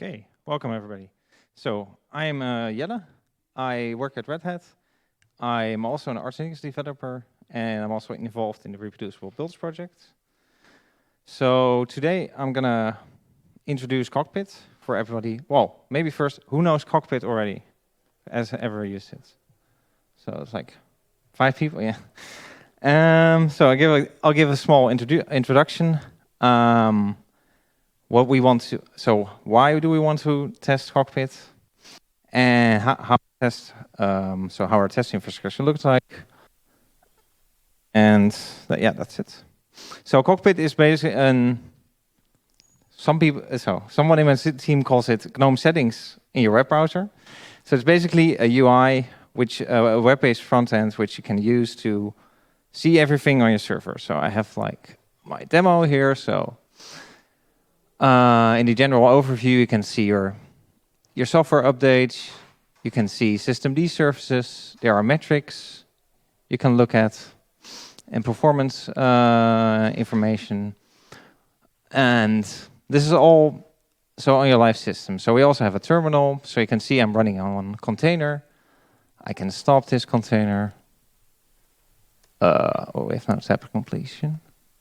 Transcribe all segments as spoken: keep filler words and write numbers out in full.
Okay, welcome everybody. So I'm uh, Jelle. I work at Red Hat. I'm also an Arch Linux developer, and I'm also involved in the Reproducible Builds project. So today I'm gonna introduce Cockpit for everybody. Well, maybe first, who knows Cockpit already? Has ever used it? So it's like five people, yeah. Um, so I give a, I'll give a small introdu introduction. Um, what we want to, so why do we want to test Cockpit? And how, how test, um, so how our test infrastructure looks like. And that, yeah, that's it. So Cockpit is basically an, some people, so someone in my team calls it GNOME settings in your web browser. So it's basically a U I, which uh, a web-based front end, which you can use to see everything on your server. So I have like my demo here. So uh, in the general overview, you can see your your software updates. You can see systemd services. There are metrics you can look at, and performance uh, information. And this is all so on your live system. So we also have a terminal. So you can see I'm running on one container. I can stop this container. Uh, oh, we have no separate completion.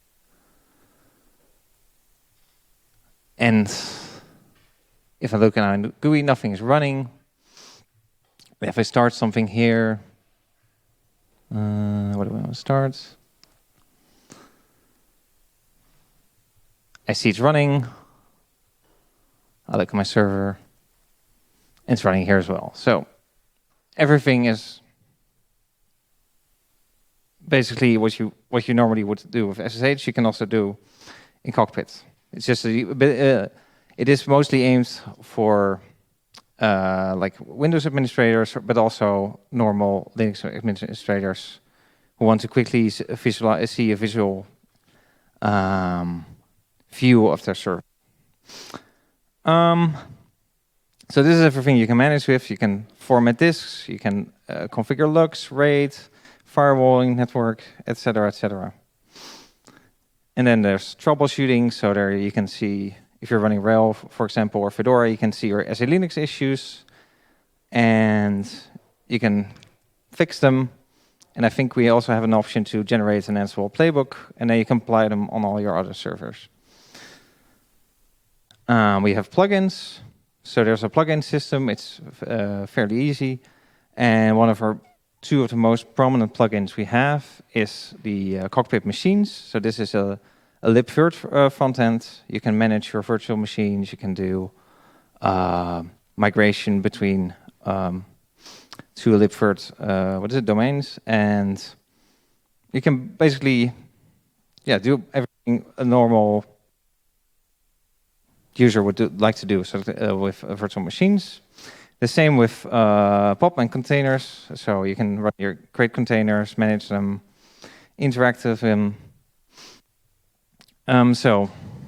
And if I look at our G U I, nothing is running. If I start something here, uh, what do we want to start? I see it's running. I look at my server. It's running here as well. So everything is basically what you what you normally would do with S S H. You can also do in Cockpit. It's just a bit. Uh, it is mostly aimed for uh, like Windows administrators, but also normal Linux administrators who want to quickly visualize, see a visual um, view of their server. Um, so this is everything you can manage with. You can format disks. You can uh, configure looks, RAID, firewalling, network, et cetera, et cetera. And then there's troubleshooting. So there you can see if you're running RHEL, for example, or Fedora, you can see your S E Linux issues, and you can fix them. And I think we also have an option to generate an Ansible playbook, and then you can apply them on all your other servers. Um, we have plugins. So there's a plugin system. It's uh, fairly easy. And one of our two of the most prominent plugins we have is the uh, Cockpit Machines. So this is a, a libvirt uh, front end. You can manage your virtual machines. You can do uh, migration between um, two libvirt, uh, what is it, domains. And you can basically, yeah, do everything a normal user would do, like to do so, uh, with uh, virtual machines. The same with uh, Podman containers. So you can run your create containers, manage them, interact with them. Um, so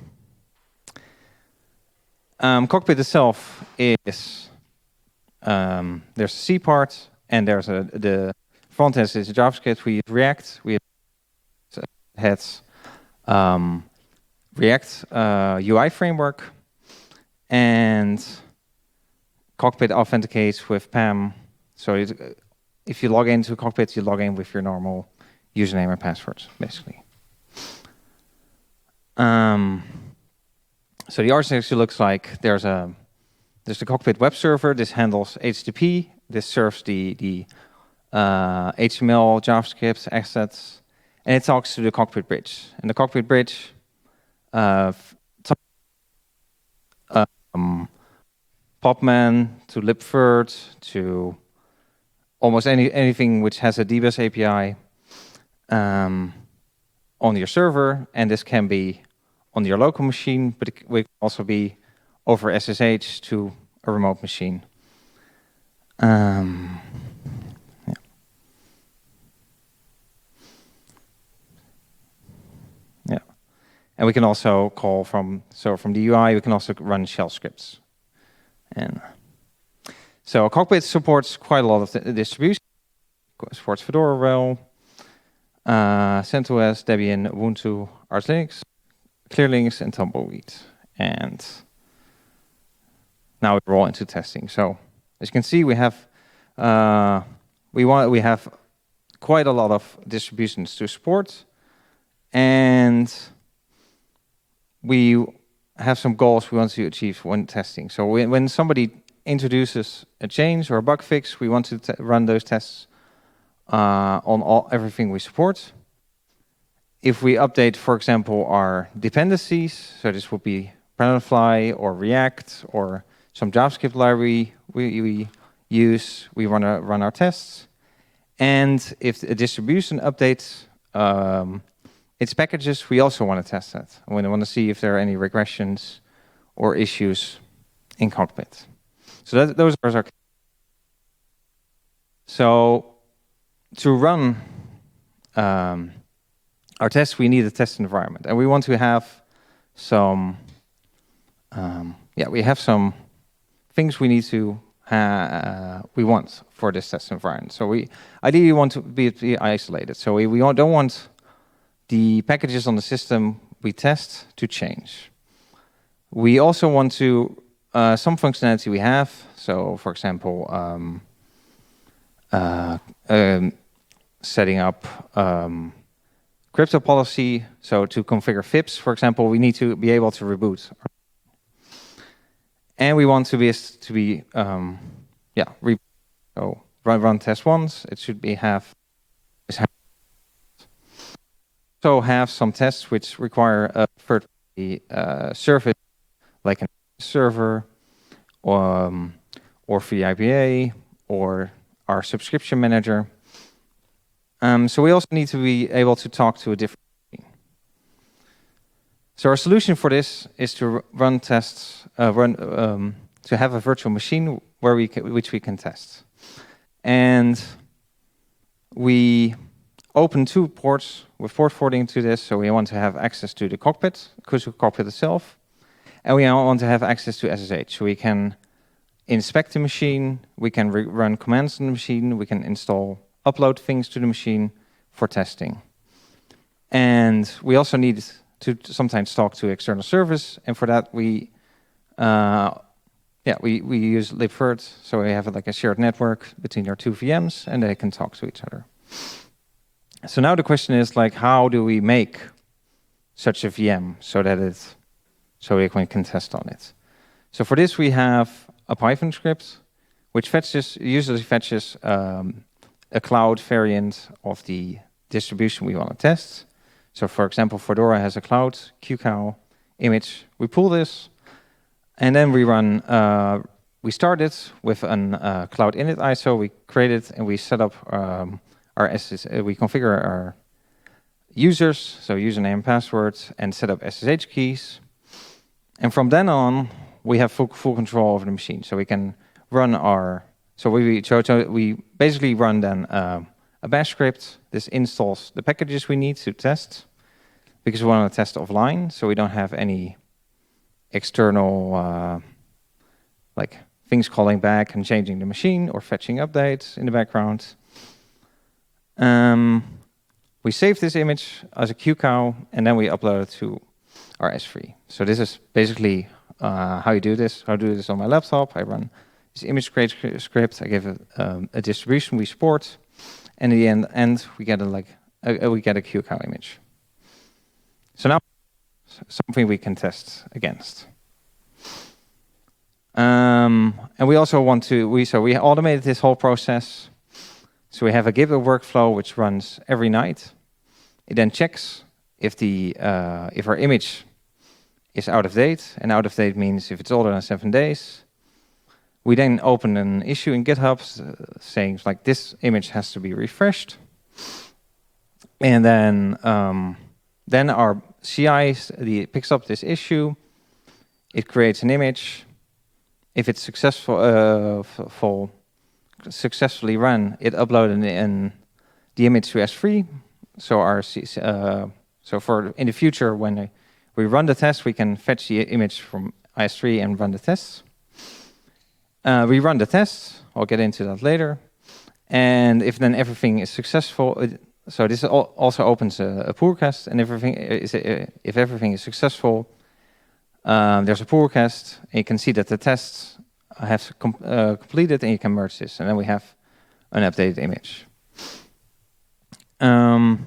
um, Cockpit itself is um, there's a C part, and there's a the front end is JavaScript. We use React. We had um, React uh, U I framework, and Cockpit authenticates with P A M. So it, if you log into Cockpit, you log in with your normal username and password, basically. Um, so the architecture looks like there's a there's the Cockpit web server. This handles H T T P. This serves the the uh, H T M L, JavaScript assets, and it talks to the Cockpit bridge. And the Cockpit bridge uh, um, Podman to libvirt to almost any anything which has a D B U S A P I um, on your server, and this can be on your local machine, but it can also be over S S H to a remote machine. Um, yeah. yeah, and we can also call from so from the U I. We can also run shell scripts. And so Cockpit supports quite a lot of the distribution. It supports Fedora, RHEL, uh, CentOS, Debian, Ubuntu, Arch Linux, Clear Linux, and Tumbleweed. And now we roll into testing. So as you can see, we have uh, we want we have quite a lot of distributions to support, and we have some goals we want to achieve when testing. So when, when somebody introduces a change or a bug fix, we want to t run those tests uh, on all everything we support. If we update, for example, our dependencies, so this would be Dragonfly or React or some JavaScript library we, we use, we want to run our tests. And if a distribution updates um, its packages, we also want to test that. We want to see if there are any regressions or issues in Cockpit. So that, those are our. So to run um, our tests, we need a test environment, and we want to have some. Um, yeah, we have some things we need to uh, we want for this test environment. So we ideally want to be, be isolated. So we, we don't want the packages on the system we test to change. We also want to uh, some functionality we have. So, for example, um, uh, um, setting up um, crypto policy. So to configure F I P S, for example, we need to be able to reboot. And we want to be to be um, yeah re so run run test once. It should be have so have some tests which require a third party uh, service like a server or um, or V I P A or our subscription manager. Um, so we also need to be able to talk to a different. So our solution for this is to run tests, uh, run um, to have a virtual machine where we can, which we can test, and we open two ports with port forwarding to this. So we want to have access to the cockpit, Kuzu cockpit itself, and we want to have access to S S H. So we can inspect the machine, we can run commands on the machine, we can install, upload things to the machine for testing, and we also need to sometimes talk to external service, and for that we, uh, yeah, we we use libvirt, so we have like a shared network between our two V Ms, and they can talk to each other. So now the question is like, how do we make such a V M so that it, so we can test on it? So for this we have a Python script, which fetches usually fetches um, a cloud variant of the distribution we want to test. So for example, Fedora has a cloud Q C O W image. We pull this, and then we run, uh, we start it with an uh, cloud init I S O, we create it, and we set up um, our, S S H, uh, we configure our users, so username, password, and set up S S H keys. And from then on, we have full, full control over the machine. So we can run our, so we, so, so we basically run then um, a bash script. This installs the packages we need to test, because we want to test offline, so we don't have any external uh, like things calling back and changing the machine or fetching updates in the background. Um, we save this image as a Q C O W, and then we upload it to our S three. So this is basically uh, how you do this. How I do this on my laptop. I run this image create script. I give it um, a distribution we support. And in the end, end we get a like a, we get a Q C O W image. So now something we can test against. Um, and we also want to we so we automated this whole process. So we have a GitHub workflow which runs every night. It then checks if the uh, if our image is out of date, and out of date means if it's older than seven days. We then open an issue in GitHub uh, saying like this image has to be refreshed, and then um, then our C I the, picks up this issue. It creates an image. If it's successful, uh, full, successfully run, it uploaded in the image to S three. So our uh, so for in the future when we run the test, we can fetch the image from S three and run the tests. Uh, we run the test. I'll get into that later. And if then everything is successful, it, so this also opens a, a pull request. And if everything is if everything is successful, um, there's a pull request. And you can see that the tests have com uh, completed, and you can merge this, and then we have an updated image. Um,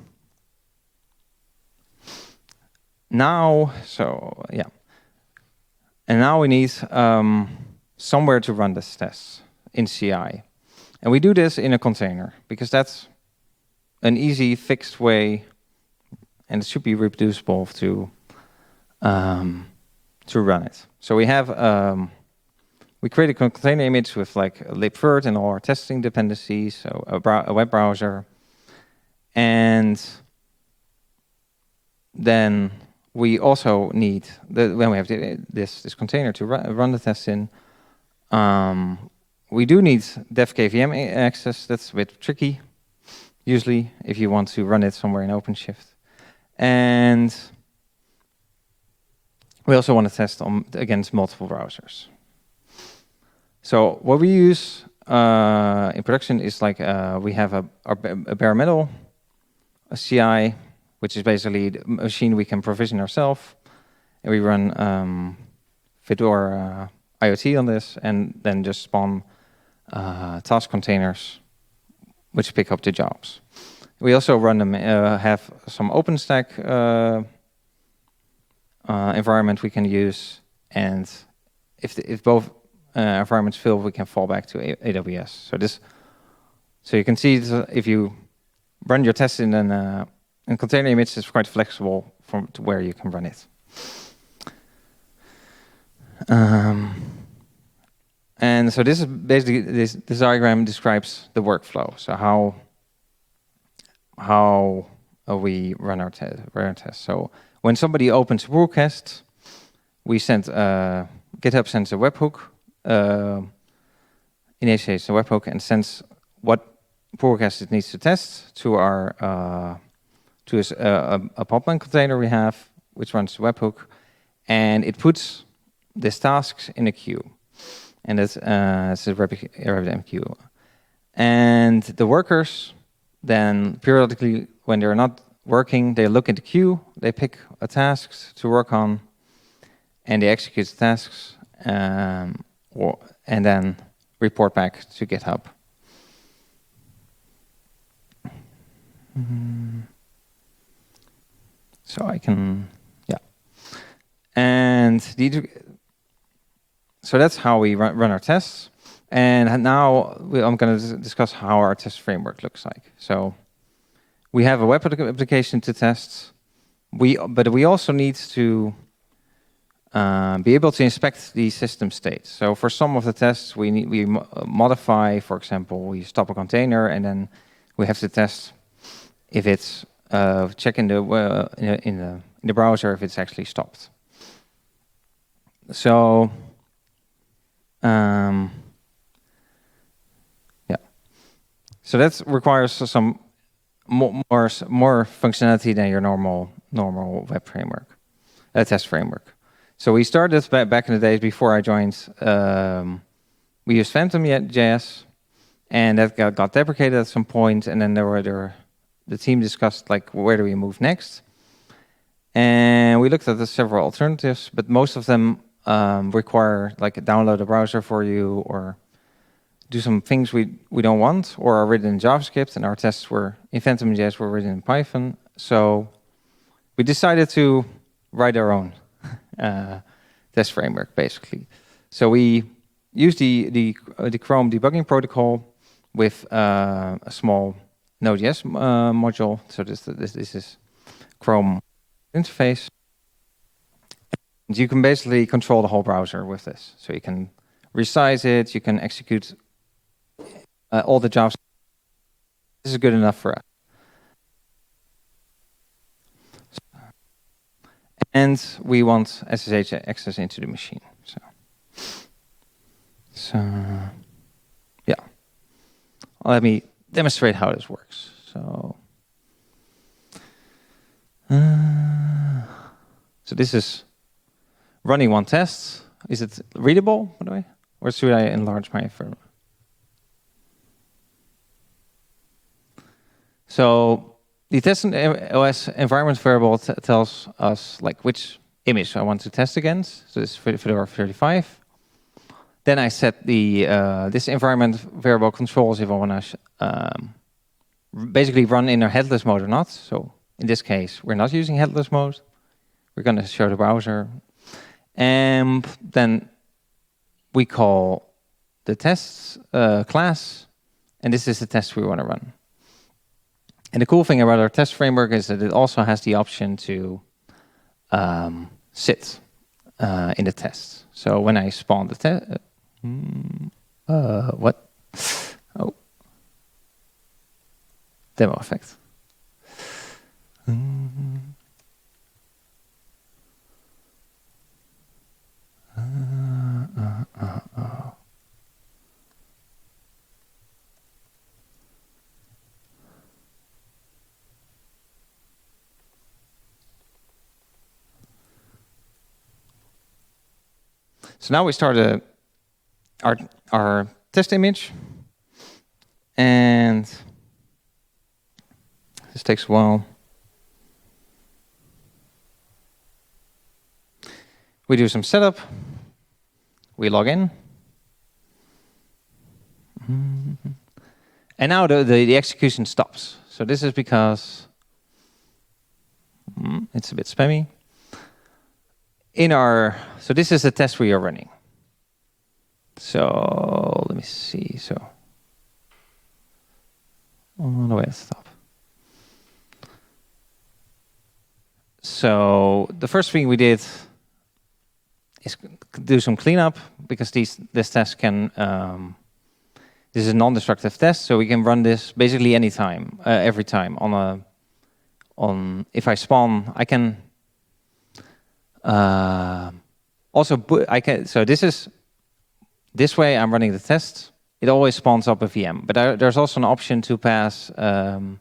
now, so yeah, and now we need um, somewhere to run this test in C I, and we do this in a container because that's an easy fixed way, and it should be reproducible to um, to run it. So we have um, we create a container image with like libvirt and all our testing dependencies, so a, a web browser, and then we also need the, when we have the, this this container to run, run the test in. Um, we do need dev K V M access. That's a bit tricky, usually, if you want to run it somewhere in OpenShift. And we also want to test on, against multiple browsers. So what we use uh, in production is like uh, we have a, a bare metal a C I, which is basically the machine we can provision ourselves, and we run um, Fedora uh, IoT on this, and then just spawn uh, task containers, which pick up the jobs. We also run them, uh, have some OpenStack uh, uh, environment we can use, and if the, if both uh, environments fail, we can fall back to A W S. So this, so you can see if you run your test in an uh, in container image, it's quite flexible from to where you can run it. Um, and so this is basically this this diagram describes the workflow. So how how uh, we run our, te run our test. So when somebody opens Brewcast, we send uh, GitHub sends a webhook, uh, initiates a webhook, and sends what Brewcast it needs to test to our uh, to a, a, a Podman container we have, which runs the webhook, and it puts these tasks in a queue, and it's, uh, it's a RabbitMQ. And the workers then periodically, when they're not working, they look at the queue, they pick a task to work on, and they execute the tasks, um, or, and then report back to GitHub. Mm-hmm. So I can, yeah. And the, so that's how we run, run our tests. And now we, I'm going to discuss how our test framework looks like. So we have a web application to test, we, but we also need to uh, be able to inspect the system state. So for some of the tests, we, need, we modify, for example, we stop a container, and then we have to test if it's uh, check in the, uh, in, the, in, the, in the browser if it's actually stopped. So um, yeah, so that requires some more, more more functionality than your normal normal web framework, uh, test framework. So we started back in the days before I joined. Um, we used Phantom dot J S, and that got, got deprecated at some point, and then there were there. The team discussed like where do we move next, and we looked at the several alternatives, but most of them um, require like download a browser for you or do some things we we don't want or are written in JavaScript, and our tests were in Phantom dot J S were written in Python. So we decided to write our own uh, test framework basically. So we used the the uh, the Chrome debugging protocol with uh, a small Node.js uh, module. So this, this this is Chrome interface. And you can basically control the whole browser with this. So you can resize it. You can execute uh, all the jobs. This is good enough for us. And we want S S H access into the machine. So, so yeah. Let me demonstrate how this works. So, uh, so this is running one test. Is it readable, by the way? Or should I enlarge my firm? So the test O S environment variable tells us like which image I want to test against. So this is Fedora thirty-five. Then I set the uh, this environment variable controls if I want to um, basically run in a headless mode or not. So in this case, we're not using headless mode. We're going to show the browser. And then we call the tests uh, class, and this is the test we want to run. And the cool thing about our test framework is that it also has the option to um, sit uh, in the test. So when I spawn the test, uh, uh, what? Oh, demo effect. Mm-hmm. Uh, uh, uh, uh. So now we start a, our, our test image, and this takes a while. We do some setup. We log in. Mm-hmm. And now the, the, the execution stops. So this is because mm, it's a bit spammy. In our, so this is the test we are running. So let me see. So on the way to stop. So the first thing we did is do some cleanup, because these this test can um, this is a non-destructive test, so we can run this basically anytime, uh, every time on a on if I spawn, I can uh, also I can so this is this way I'm running the test. It always spawns up a V M, but there, there's also an option to pass um,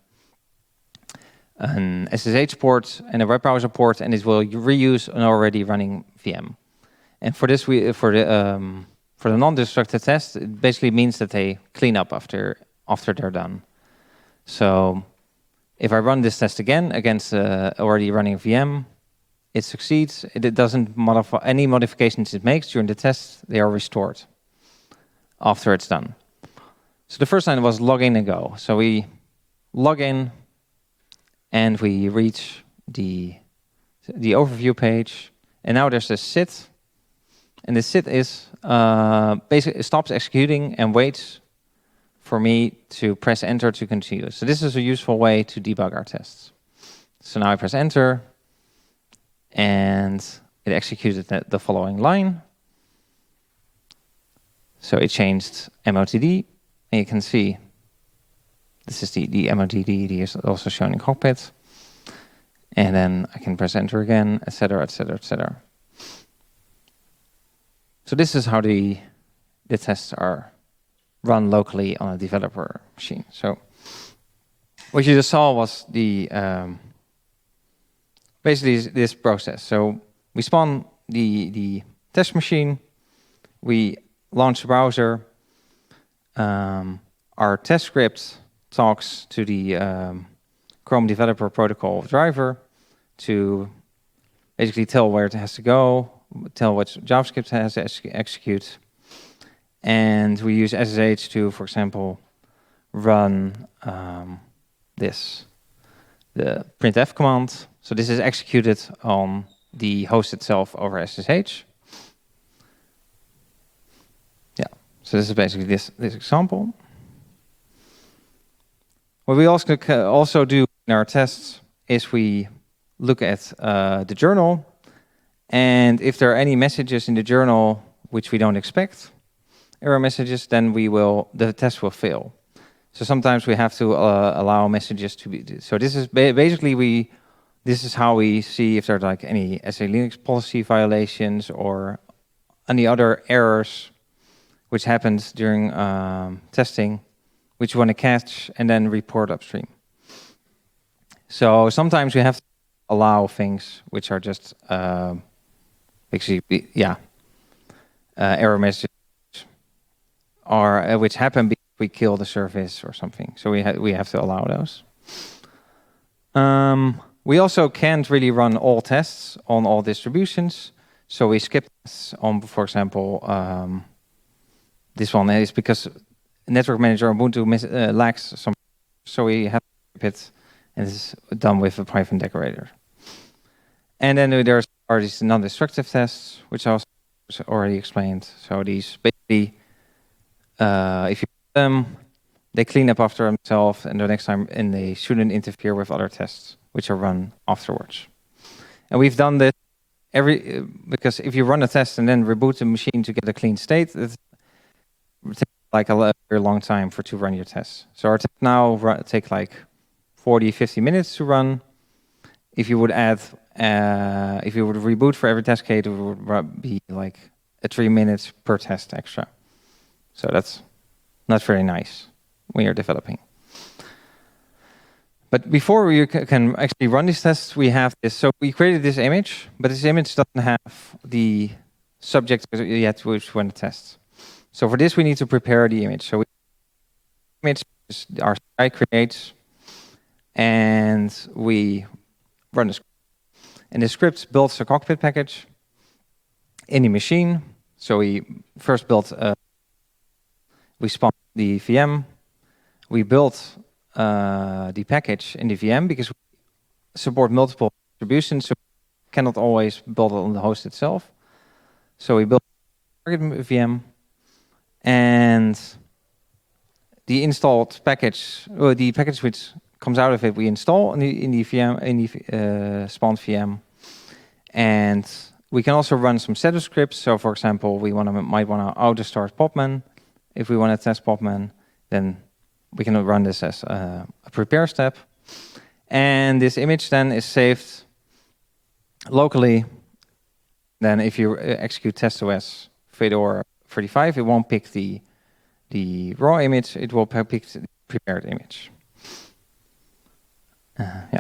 an S S H port and a web browser port, and it will reuse an already running V M. And for this, we for the um, for the non-destructive test, it basically means that they clean up after after they're done. So if I run this test again against uh, already running V M, it succeeds. It, it doesn't modify any modifications it makes during the test. They are restored after it's done. So the first line was log in and go. So we log in, and we reach the the overview page, and now there's a sit. And the sit is uh, basically it stops executing and waits for me to press enter to continue. So this is a useful way to debug our tests. So now I press enter, and it executed the, the following line. So it changed M O T D, and you can see this is the, the M O T D, the is also shown in Cockpit. And then I can press enter again, et cetera, et cetera, et cetera. So this is how the, the tests are run locally on a developer machine. So what you just saw was the um, basically this process. So we spawn the, the test machine, we launch the browser, um, our test script talks to the um, Chrome Developer Protocol driver to basically tell where it has to go, tell what JavaScript has to ex execute. And we use S S H to, for example, run um, this, the printf command. So this is executed on the host itself over S S H. Yeah, so this is basically this, this example. What we also, also do in our tests is we look at uh, the journal, and if there are any messages in the journal which we don't expect, error messages, then we will the test will fail. So sometimes we have to uh, allow messages to be. So this is ba basically we. This is how we see if there are like any S A Linux policy violations or any other errors which happens during um, testing, which you want to catch and then report upstream. So sometimes we have to allow things which are just uh, basically, yeah, uh, error messages, or uh, which happen because we kill the service or something. So we ha we have to allow those. Um, we also can't really run all tests on all distributions, so we skip tests on, for example, um, this one is because Network Manager Ubuntu mis- uh, lacks some, so we have to keep it, and this is done with a Python decorator. And then there's are these non-destructive tests, which I also already explained. So these basically, uh, if you do them, they clean up after themselves, and the next time, and they shouldn't interfere with other tests, which are run afterwards. And we've done this every uh, because if you run a test and then reboot the machine to get a clean state, it takes like a very long time for to run your tests. So our tests now run, take like forty, fifty minutes to run. If you would add, uh, if you would reboot for every test case, it would be like a three minutes per test extra. So that's not very nice when you're developing. But before we can actually run these tests, we have this. So we created this image, but this image doesn't have the subject yet which run the tests. So for this, we need to prepare the image. So we image our C I creates, and we run the script. And the script builds a cockpit package in the machine. So we first built, uh, we spawned the V M. We built uh, the package in the V M because we support multiple distributions, so we cannot always build it on the host itself. So we built a target V M, and the installed package, or the package which comes out of it, we install in the in the V M in the uh, spawned V M, and we can also run some setup scripts. So, for example, we want to might want to auto start Podman. If we want to test Podman, then we can run this as a, a prepare step. And this image then is saved locally. Then, if you execute TestOS Fedora thirty-five, it won't pick the the raw image. It will pick the prepared image. Uh, yeah.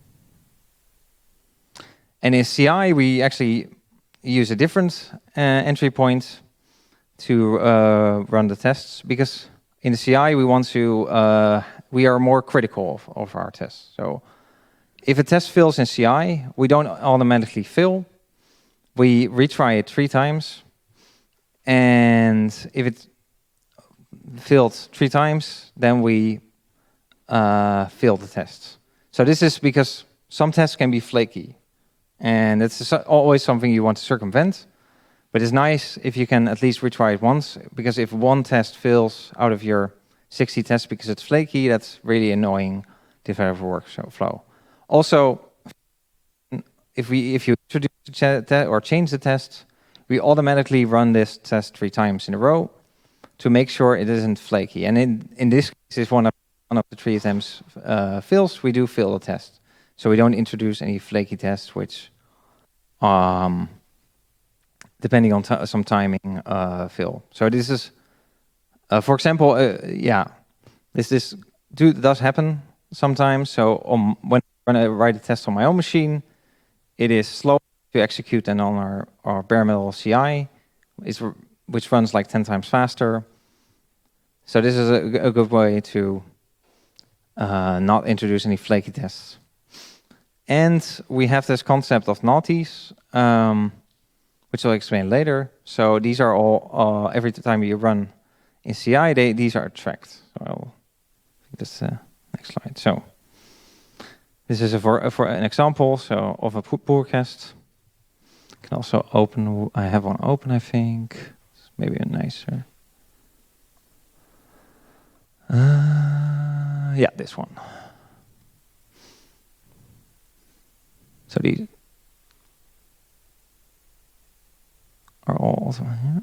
And in C I, we actually use a different uh, entry point to uh, run the tests, because in the C I we want to, uh, we are more critical of, of our tests. So if a test fails in C I, we don't automatically fail. We retry it three times. And if it failed three times, then we uh, fail the test. So this is because some tests can be flaky, and it's always something you want to circumvent. But it's nice if you can at least retry it once, because if one test fails out of your sixty tests because it's flaky, that's really annoying developer workflow. Also, if we if you introduce or change the test, we automatically run this test three times in a row to make sure it isn't flaky. And in in this case, if one of one of the three attempts uh, fails, we do fail the test. So we don't introduce any flaky tests, which, um, depending on t- some timing, uh, fail. So this is, uh, for example, uh, yeah, this this do, does happen sometimes. So um, when, when I write a test on my own machine, it is slow to execute than on our, our bare metal C I, is, which runs like ten times faster. So this is a, a good way to uh, not introduce any flaky tests. And we have this concept of naughties, um, which I'll explain later. So these are all, uh, every time you run in C I, they, these are tracked. So I'll this uh, next slide. So this is a for, for an example so of a pullrequest. I can also open, I have one open, I think. It's maybe a nicer. Uh, yeah, this one. So these are all also here.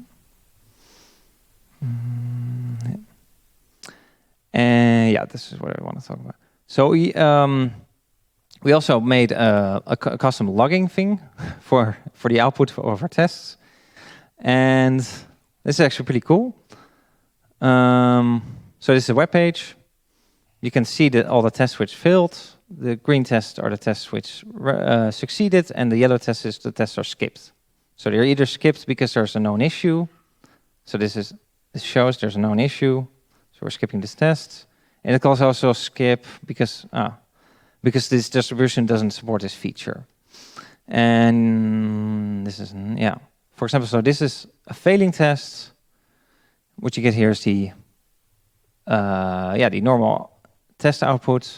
Mm, yeah. And yeah, this is what I want to talk about. So we um, we also made a, a, a custom logging thing for for the output of our tests, and this is actually pretty cool. Um, so this is a web page. You can see that all the tests which failed. The green tests are the tests which uh, succeeded, and the yellow tests is the tests are skipped. So they're either skipped because there's a known issue. So this is this shows there's a known issue. So we're skipping this test, and it can also skip because ah, because this distribution doesn't support this feature. And this is yeah. For example, so this is a failing test. what you get here is the uh, yeah the normal test output,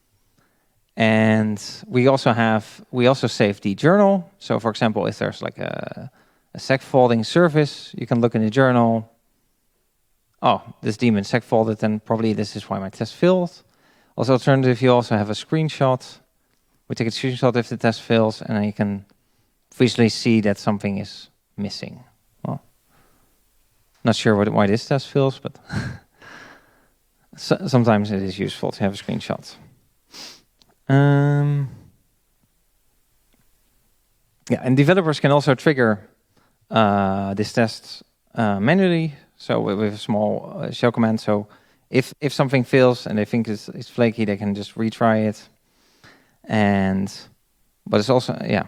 and we also have we also save the journal. So, for example, if there's like a, a segfaulting service, you can look in the journal. Oh, this daemon segfaulted, then probably this is why my test failed. Also, alternative, you also have a screenshot. We take a screenshot if the test fails, and then you can visually see that something is missing. Well, not sure what, why this test fails, but so, sometimes it is useful to have a screenshot. Um, yeah, and developers can also trigger uh, this test uh, manually. So with, with a small uh, shell command. So if if something fails and they think it's, it's flaky, they can just retry it. And but it's also yeah.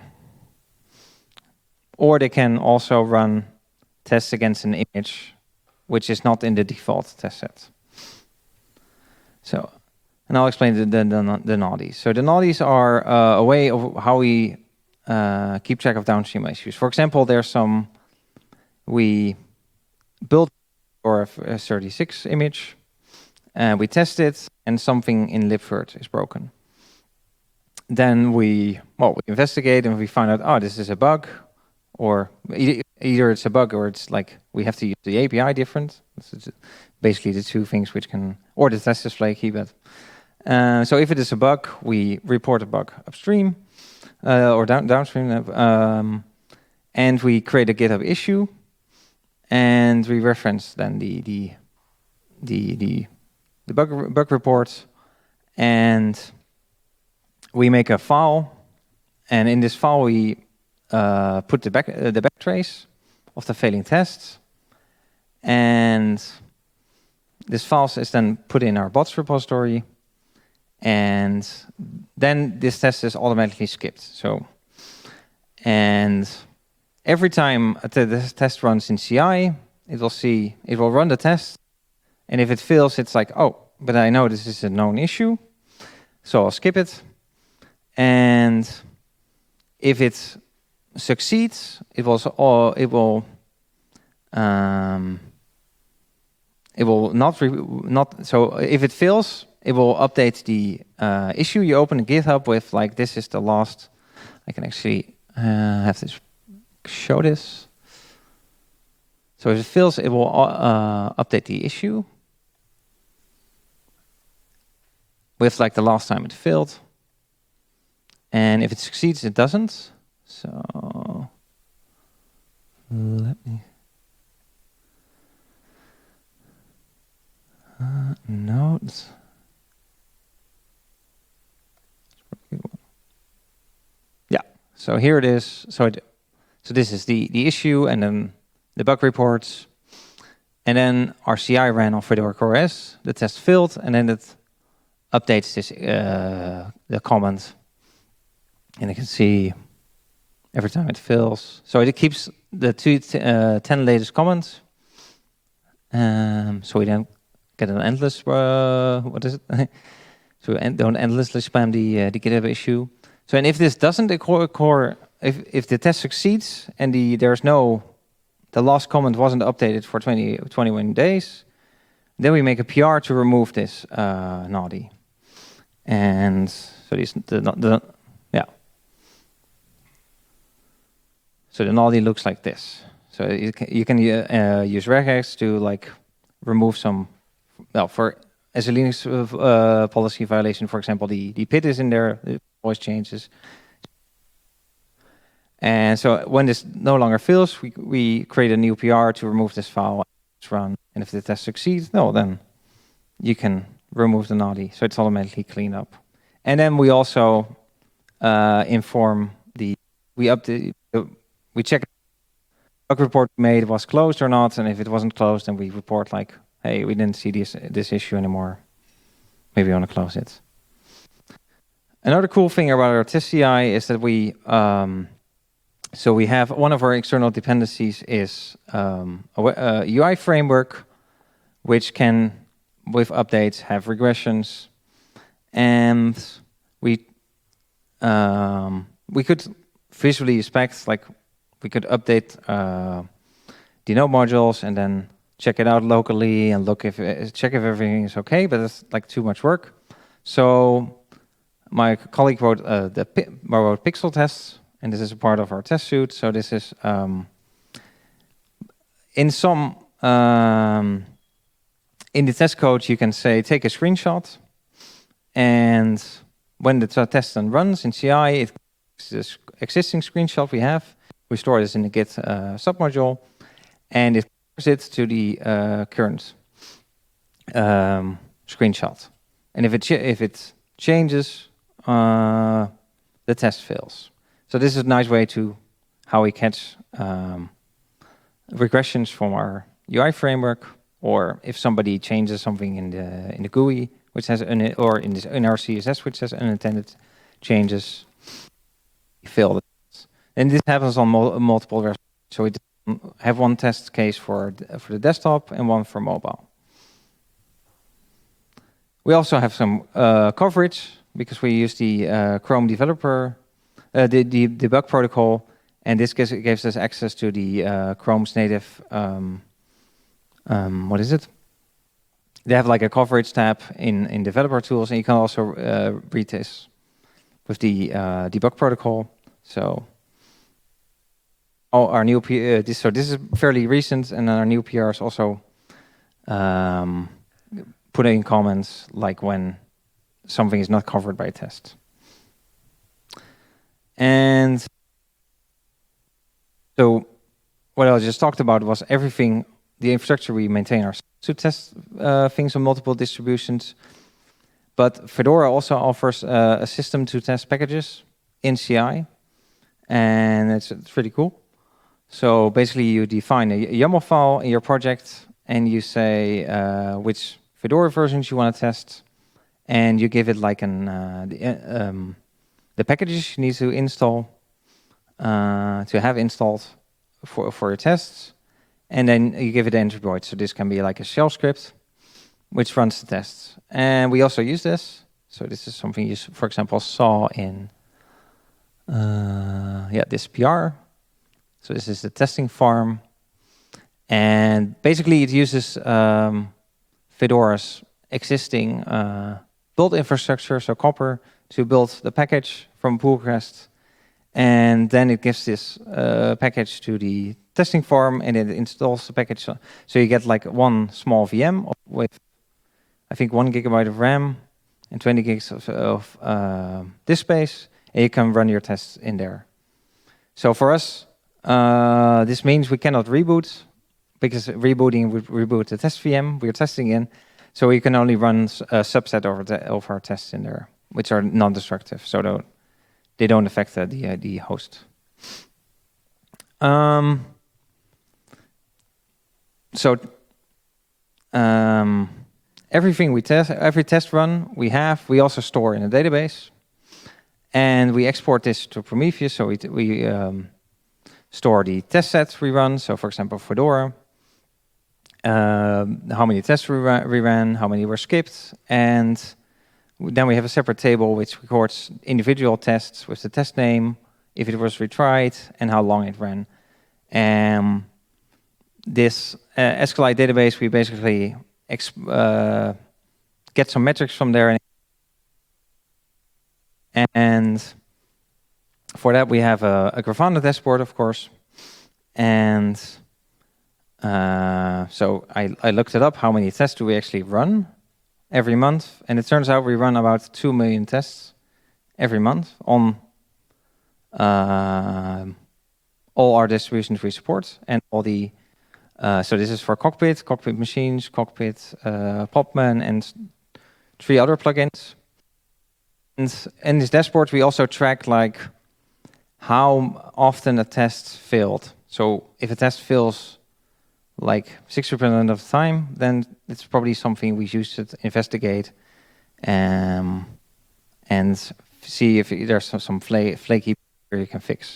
Or they can also run tests against an image, which is not in the default test set. So, and I'll explain the the, the, the naughties. So the naughties are uh, a way of how we uh, keep track of downstream issues. For example, there's some we build or a thirty-six image, and we test it, and something in libvirt is broken. Then we, well, we investigate and we find out, oh, this is a bug, or either, either it's a bug or it's like we have to use the A P I different. This is basically the two things which can, or the test is flaky, but uh, so if it is a bug, we report a bug upstream uh, or down, downstream, um, and we create a GitHub issue. And we reference then the the the the, the bug bug report, and we make a file. And in this file, we uh, put the back uh, the backtrace of the failing tests, and this file is then put in our bots repository, and then this test is automatically skipped. So, and every time the test runs in C I, it will see, it will run the test, and if it fails, it's like, oh, but I know this is a known issue, so I'll skip it. And if it succeeds, it will, or it will, um, it will not re not. So if it fails, it will update the uh, issue. You open a GitHub with like, this is the last. I can actually uh, have this. Show this. So if it fails, it will uh, update the issue with like the last time it failed. And if it succeeds, it doesn't. So let me. Uh, no. Yeah. So here it is. So it. So this is the, the issue, and then the bug reports. And then our C I ran on Fedora CoreOS. The test failed, and then it updates this uh, the comment. And you can see every time it fails. So it keeps the two, uh, ten latest comments. Um, so we don't get an endless, uh, what is it? So we en don't endlessly spam the, uh, the GitHub issue. So and if this doesn't occur, If, if the test succeeds and the there's no, the last comment wasn't updated for twenty, twenty-one days, then we make a P R to remove this uh, naughty. And so these, the, the, yeah. So the naughty looks like this. So you can, you can uh, use regex to like remove some, well, for as a Linux uh, policy violation, for example, the, the P I D is in there, the voice changes. And so when this no longer fails, we, we create a new P R to remove this file, run. And if the test succeeds, no, then you can remove the naughty. So it's automatically cleaned up. And then we also uh, inform the, we update, uh, we check bug report we made was closed or not. And if it wasn't closed, then we report like, hey, we didn't see this, this issue anymore. Maybe we want to close it. Another cool thing about our test C I is that we, um, so we have one of our external dependencies is um, a, a U I framework, which can, with updates, have regressions, and we um, we could visually inspect, like we could update uh, the node modules and then check it out locally and look if uh, check if everything is okay, but it's like too much work. So my colleague wrote uh, the pi wrote pixel tests, and this is a part of our test suite. So this is um, in some um, in the test code you can say take a screenshot, and when the test then runs in C I, it this existing screenshot we have. We store this in the Git uh, submodule, and it compares it to the uh, current um, screenshot. And if it if it changes, uh, the test fails. So this is a nice way to how we catch um, regressions from our U I framework, or if somebody changes something in the in the G U I, which has un or in this in our C S S, which has unintended changes, we fail the test. And this happens on mul multiple versions. So we have one test case for for the desktop and one for mobile. We also have some uh, coverage because we use the uh, Chrome developer, uh, the, the debug protocol, and this gives, gives us access to the uh, Chrome's native, um, um, what is it? They have like a coverage tab in, in developer tools, and you can also uh, read this with the uh, debug protocol. So, all our new P uh, this so this is fairly recent, and our new P Rs also um, put in comments like when something is not covered by a test. And so what I just talked about was everything, the infrastructure we maintain ourselves to test uh, things on multiple distributions. But Fedora also offers uh, a system to test packages in C I, and it's, it's pretty cool. So basically you define a YAML file in your project, and you say uh, which Fedora versions you want to test, and you give it like an uh, the, um, the packages you need to install uh, to have installed for for your tests, and then you give it entry point. So this can be like a shell script which runs the tests, and we also use this. So this is something you, for example, saw in uh, yeah this P R. So this is the testing farm, and basically it uses um, Fedora's existing uh, build infrastructure, so Copper, to build the package from pull request, and then it gives this uh, package to the testing farm, and it installs the package. So you get like one small V M with, I think, one gigabyte of RAM and twenty gigs of, of uh, disk space, and you can run your tests in there. So for us, uh, this means we cannot reboot, because rebooting would reboot the test V M we're testing in. So we can only run a subset of, the, of our tests in there, which are non-destructive, so don't, they don't affect the, the, uh, the host. Um, so um, everything we test, every test run we have, we also store in a database, and we export this to Prometheus. So we we um, store the test sets we run. So for example, Fedora. Um, how many tests we, ra we ran, how many were skipped, and then we have a separate table which records individual tests with the test name, if it was retried, and how long it ran. And this uh, SQLite database, we basically exp uh, get some metrics from there, and for that we have a, a Grafana dashboard, of course, and Uh, so I, I looked it up, how many tests do we actually run every month, and it turns out we run about two million tests every month on uh, all our distributions we support, and all the, uh, so this is for Cockpit, Cockpit Machines, Cockpit, uh, Popman, and three other plugins. And in this dashboard we also track like how often a test failed. So if a test fails like sixty percent of the time, then it's probably something we use to investigate um, and see if there's some, some fla flaky you can fix.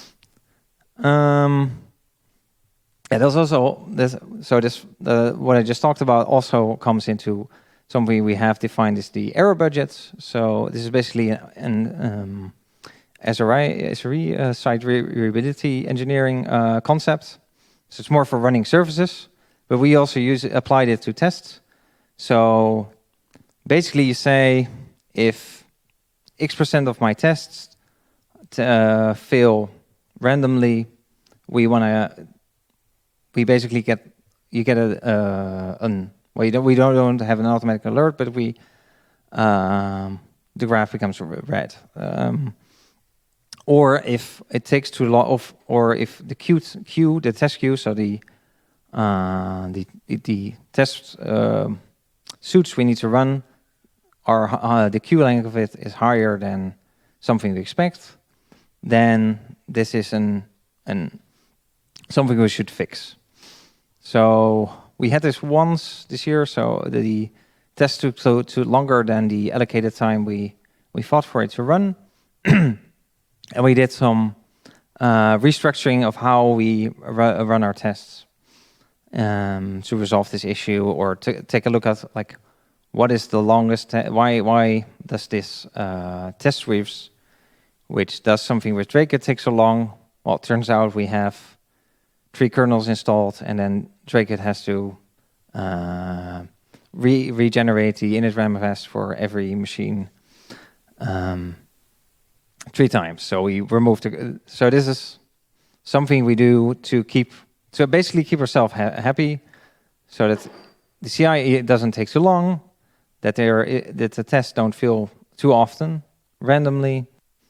Um, yeah, there's also this. So this, uh, what I just talked about, also comes into something we have defined is the error budget. So this is basically an um, S R I, S R E, uh, site reliability engineering uh, concept. So it's more for running services. but we also use it, applied it to tests. So basically you say, if X percent of my tests uh, fail randomly, we want to, we basically get, you get a, uh, an, well, you don't, we don't, don't have an automatic alert, but we, um, the graph becomes red. Um, or if it takes too long, of, or if the queue, queue, the test queue, so the, uh, the, the, the test uh, suits we need to run, are, uh, the queue length of it is higher than something we expect, then this is an, an something we should fix. So we had this once this year, so the test took so to longer than the allocated time we, we thought for it to run. And we did some uh, restructuring of how we ru run our tests um, to resolve this issue, or to take a look at like what is the longest, why why does this uh, test sweeps, which does something with Drake, it takes so long. Well, it turns out we have three kernels installed, and then Drake has to uh, re regenerate the init manifest for every machine um, three times. So we removed. The, so this is something we do to keep, to basically keep ourselves ha happy, so that the C I doesn't take too long, that they are that the tests don't fail too often, randomly.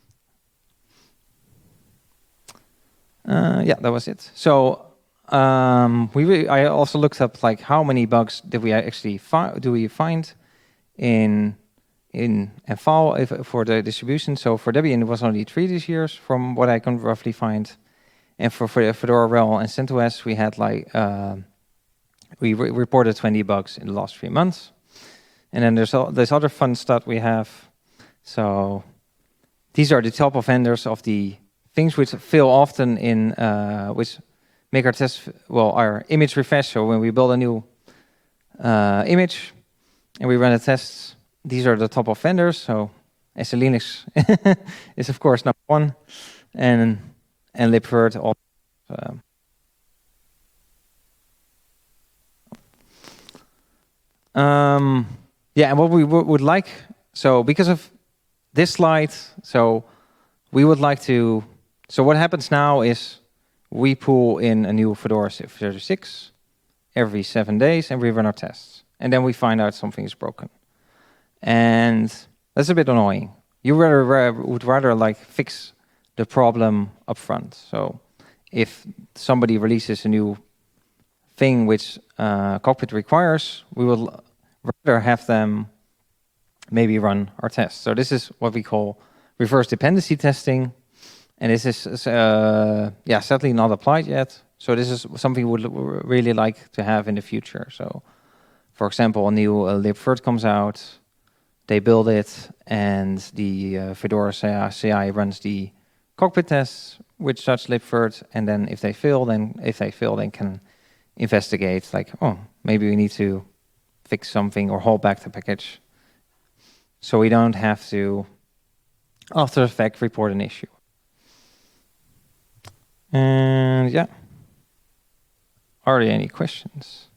Uh, yeah, that was it. So um, we re I also looked up like how many bugs did we actually fi do we find in in N F A L if, for the distribution. So for Debian it was only three this year, from what I can roughly find, and for, for Fedora R H E L and CentOS we had like uh, we re reported twenty bugs in the last three months. And then there's all this other fun stuff we have. So these are the top of vendors of the things which fail often in, uh, which make our tests, well, our image refresh. So when we build a new uh, image and we run the tests, these are the top of vendors. So S L Linux is of course number one, and and libvirt also. Um, um, yeah, and what we would like, so because of this slide, so we would like to. So what happens now is we pull in a new Fedora thirty-six every seven days and we run our tests. And then we find out something is broken. And that's a bit annoying. You rather, would rather like fix the problem up front. So if somebody releases a new thing which uh, Cockpit requires, we would rather have them maybe run our tests. So this is what we call reverse dependency testing. And this is, uh, yeah, sadly not applied yet. So this is something we would really like to have in the future. So, for example, a new uh, libvirt comes out, they build it, and the uh, Fedora C I runs the Cockpit tests with such libvirt, and then if they fail, then if they fail, they can investigate, like, oh, maybe we need to fix something or hold back the package. So we don't have to, after the fact, report an issue. And yeah, are there any questions?